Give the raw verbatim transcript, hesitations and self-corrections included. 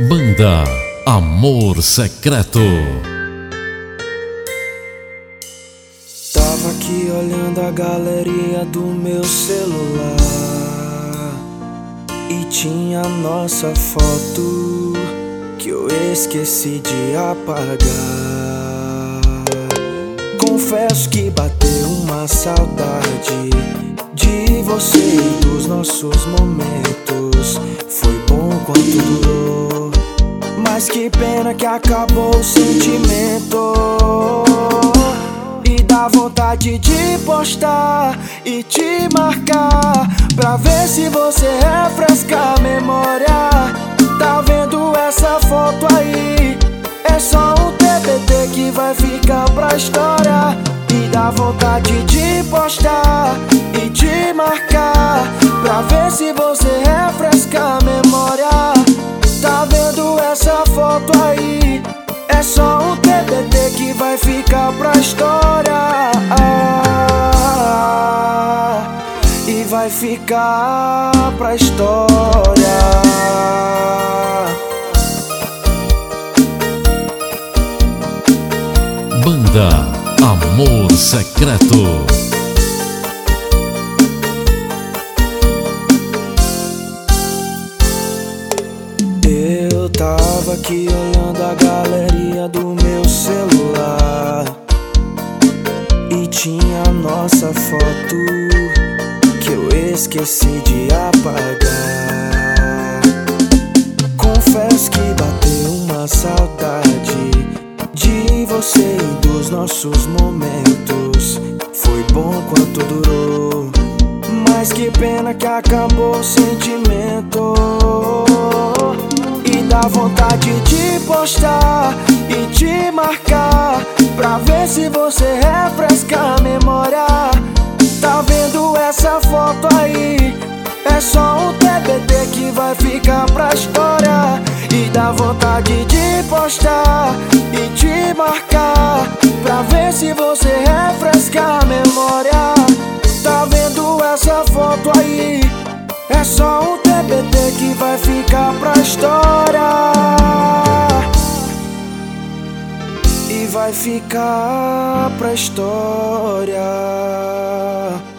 Banda Amor Secreto. Tava aqui olhando a galeria do meu celular e tinha a nossa foto que eu esqueci de apagar. Confesso que bateu uma saudade de você e dos nossos momentos. Foi bom quanto durou, mas que pena que acabou o sentimento. E dá vontade de postar e te marcar pra ver se você refresca a memória. Tá vendo essa foto aí? É só um T B T que vai ficar pra história. E dá vontade de postar e te marcar pra ver se você refresca a memória. Tá vendo essa foto aí? É só um T B T que vai ficar pra história. E vai ficar pra história. Banda Amor Secreto. Eu tava aqui olhando a galeria do meu celular e tinha a nossa foto que eu esqueci de apagar. Confesso que bateu uma saudade de você e dos nossos momentos. Foi bom quanto durou, mas que pena que acabou o sentimento. E dá vontade de postar e te marcar pra ver se você refresca a memória. Tá vendo essa foto aí? É só um T B T que vai ficar pra história. E dá vontade de postar e te marcar pra ver se você refresca a memória. Tá vendo essa foto aí? É só um T B T que vai ficar pra história. E vai ficar pra história.